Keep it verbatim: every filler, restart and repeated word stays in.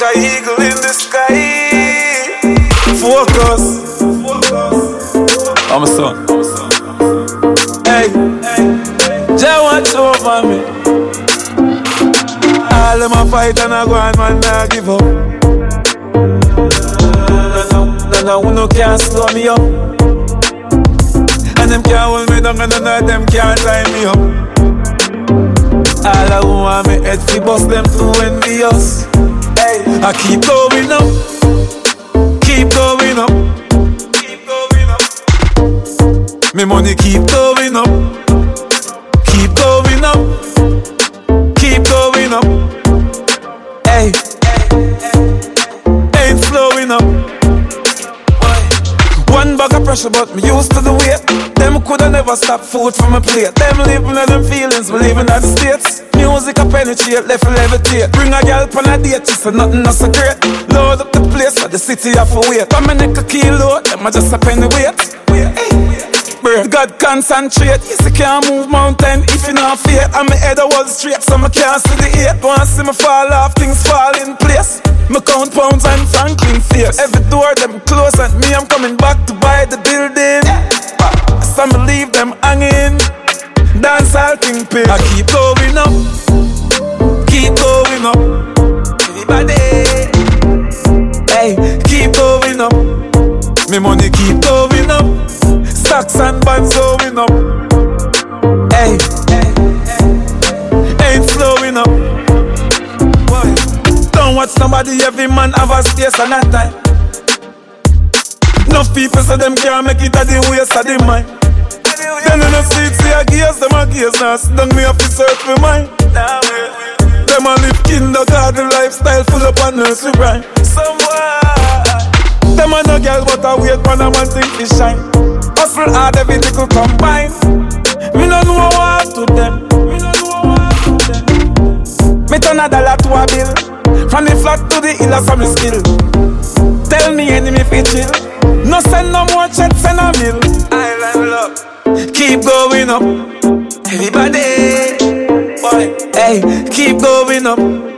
a eagle in the sky. Focus. I'm a son. Hey, Jah watch over me. All them a fight and a go and man nah give up. No, no, no, no can't slow me up. And them can't hold me down and none of them can't tie me up. All I want me head fi bust them too envious. Hey, I keep going up, keep going up, keep going up. Me money keep going up, keep going up, keep going up. Hey, ain't slowing up. One bag of pressure, but me used to the weight. Them coulda never stop food from my plate. Them living in them feelings, believing in the states. Music a penetrate, left levitate. Bring a girl on a date, she said nothing not so great. Load up the place, for the city have to wait. Come and neck a kilo, them a just a penny weight. Hey, God concentrate, yes I can't move mountain if you not fear. And my head a wall straight, so I can't see the eight. Once see me fall off, things fall in place. Me count pounds and Franklin face. Every door them close and me I'm coming back to buy the building. Some leave them hanging. Dance all thing pay. I keep going up, keep going up. Everybody, hey, keep going up. Me money keep going up. Stocks and bonds going up. Hey, ain't slowing up. Boy, don't watch nobody. Every man have a space and a time. Enough people say them can't make it at the waste of the mind. Then in the streets see a gears, them a gears. Now sit down me have to search for mine. Them a live kindergarten lifestyle full up on nursery rhyme. Somewhere them a no girl but a wait man a man think fi shine. Hustle hard every little combine. Me no know what to them. Me no know what to them. Me turn a dollar to a bill. From the flat to the hill of some skill. Tell me enemy fi chill. No send no more checks, send a mill. Island love, keep going up. Everybody, boy, hey, keep going up.